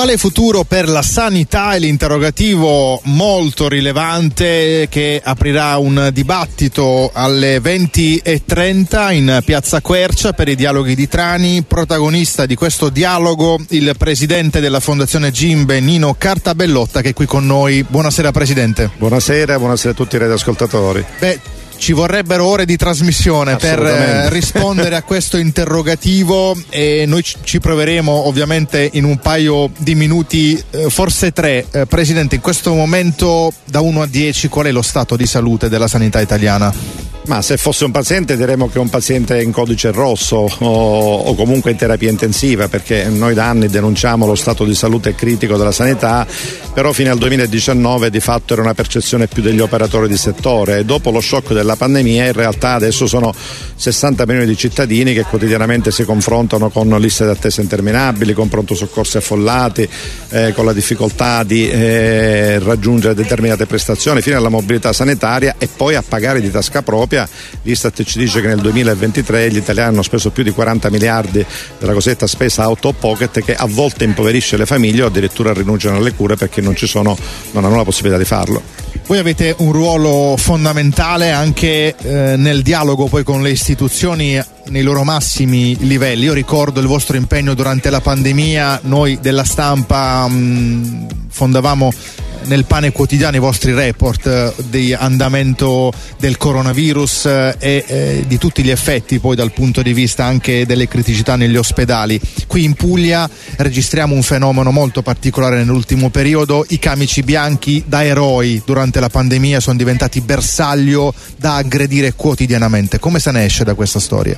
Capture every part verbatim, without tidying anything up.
Quale futuro per la sanità è l'interrogativo molto rilevante che aprirà un dibattito alle venti e trenta in Piazza Quercia per i dialoghi di Trani. Protagonista di questo dialogo il presidente della Fondazione Gimbe, Nino Cartabellotta, che è qui con noi. Buonasera Presidente. Buonasera, buonasera a tutti i radioascoltatori. Beh, ci vorrebbero ore di trasmissione per eh, rispondere a questo interrogativo e noi ci proveremo ovviamente in un paio di minuti, eh, forse tre. Eh, Presidente, in questo momento da uno a dieci qual è lo stato di salute della sanità italiana? Ma se fosse un paziente diremmo che è un paziente in codice rosso o, o comunque in terapia intensiva, perché noi da anni denunciamo lo stato di salute critico della sanità, però fino al duemiladiciannove di fatto era una percezione più degli operatori di settore e dopo lo shock della pandemia in realtà adesso sono sessanta milioni di cittadini che quotidianamente si confrontano con liste d'attesa interminabili, con pronto soccorsi affollati, eh, con la difficoltà di eh, raggiungere determinate prestazioni fino alla mobilità sanitaria e poi a pagare di tasca propria. L'Istat ci dice che nel duemilaventitré gli italiani hanno speso più di quaranta miliardi della cosiddetta spesa out of pocket, che a volte impoverisce le famiglie o addirittura rinunciano alle cure perché non ci sono, non hanno la possibilità di farlo. Voi avete un ruolo fondamentale anche eh, nel dialogo poi con le istituzioni nei loro massimi livelli. Io ricordo il vostro impegno durante la pandemia. Noi della stampa mh, fondavamo nel pane quotidiano i vostri report eh, di andamento del coronavirus eh, e eh, di tutti gli effetti poi dal punto di vista anche delle criticità negli ospedali. Qui in Puglia registriamo un fenomeno molto particolare nell'ultimo periodo: i camici bianchi da eroi durante la pandemia sono diventati bersaglio da aggredire quotidianamente. Come se ne esce da questa storia?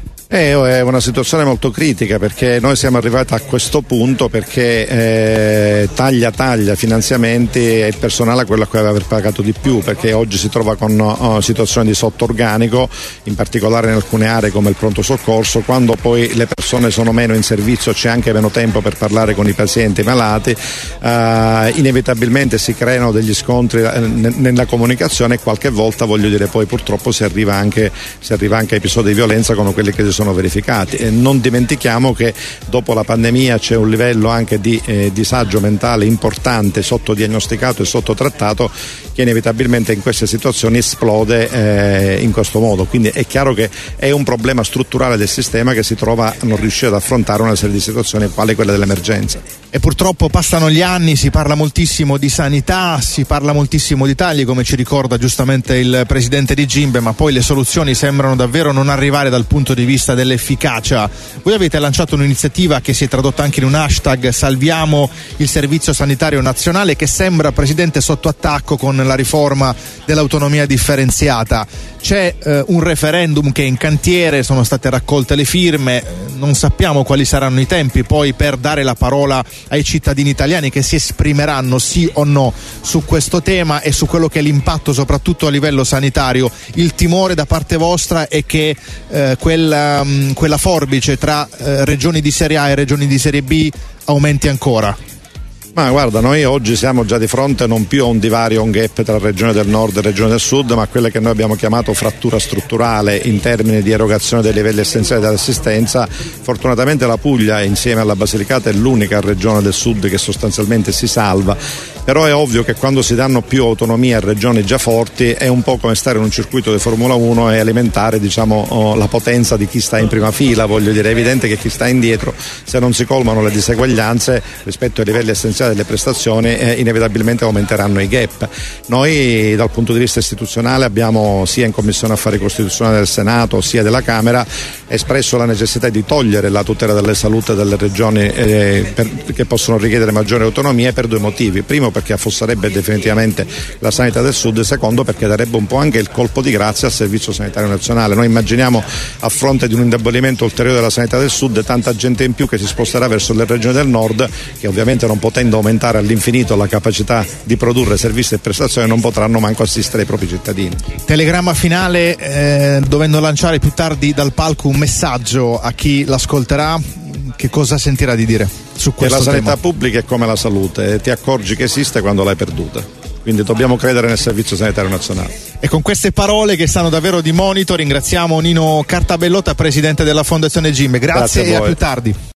È una situazione molto critica, perché noi siamo arrivati a questo punto perché eh, taglia taglia finanziamenti e il personale è quello a cui aveva pagato di più, perché oggi si trova con oh, situazioni di sottorganico, in particolare in alcune aree come il pronto soccorso. Quando poi le persone sono meno in servizio c'è anche meno tempo per parlare con i pazienti malati, eh, inevitabilmente si creano degli scontri eh, nella comunicazione e qualche volta, voglio dire, poi purtroppo si arriva anche, si arriva anche a episodi di violenza come quelli che si sono verificati. E non dimentichiamo che dopo la pandemia c'è un livello anche di eh, disagio mentale importante, sottodiagnosticato e sottotrattato, che inevitabilmente in queste situazioni esplode eh, in questo modo. Quindi è chiaro che è un problema strutturale del sistema che si trova a non riuscire ad affrontare una serie di situazioni quale quella dell'emergenza. E purtroppo passano gli anni, si parla moltissimo di sanità, si parla moltissimo di tagli, come ci ricorda giustamente il presidente di Gimbe, ma poi le soluzioni sembrano davvero non arrivare dal punto di vista dell'efficacia. Voi avete lanciato un'iniziativa che si è tradotta anche in un hashtag Salviamo il Servizio Sanitario Nazionale, che sembra, Presidente, sotto attacco con la riforma dell'autonomia differenziata. C'è eh, un referendum che è in cantiere, sono state raccolte le firme, non sappiamo quali saranno i tempi poi per dare la parola ai cittadini italiani che si esprimeranno sì o no su questo tema e su quello che è l'impatto soprattutto a livello sanitario. Il timore da parte vostra è che eh, quella, mh, quella forbice tra eh, regioni di serie A e regioni di serie B aumenti ancora? Ma guarda, noi oggi siamo già di fronte non più a un divario, un gap tra regione del nord e regione del sud, ma a quella che noi abbiamo chiamato frattura strutturale in termini di erogazione dei livelli essenziali dell'assistenza. Fortunatamente la Puglia, insieme alla Basilicata, è l'unica regione del sud che sostanzialmente si salva, però è ovvio che quando si danno più autonomia a regioni già forti è un po' come stare in un circuito di Formula uno e alimentare, diciamo, la potenza di chi sta in prima fila. Voglio dire, è evidente che chi sta indietro, se non si colmano le diseguaglianze rispetto ai livelli essenziali delle prestazioni, eh, inevitabilmente aumenteranno i gap. Noi dal punto di vista istituzionale abbiamo, sia in Commissione Affari Costituzionali del Senato sia della Camera, espresso la necessità di togliere la tutela della salute delle regioni eh, per, che possono richiedere maggiore autonomia, per due motivi: primo, perché affosserebbe definitivamente la sanità del sud, e secondo, perché darebbe un po' anche il colpo di grazia al Servizio Sanitario Nazionale. Noi immaginiamo, a fronte di un indebolimento ulteriore della sanità del sud, tanta gente in più che si sposterà verso le regioni del nord, che ovviamente, non potendo aumentare all'infinito la capacità di produrre servizi e prestazioni, non potranno manco assistere i propri cittadini. Telegramma finale, eh, dovendo lanciare più tardi dal palco un messaggio a chi l'ascolterà, che cosa sentirà di dire su questo tema? Che la sanità tema pubblica è come la salute, ti accorgi che esiste quando l'hai perduta. Quindi dobbiamo credere nel Servizio Sanitario Nazionale. E con queste parole che stanno davvero di monito ringraziamo Nino Cartabellotta, presidente della Fondazione Gimbe. Grazie, Grazie a e a più tardi.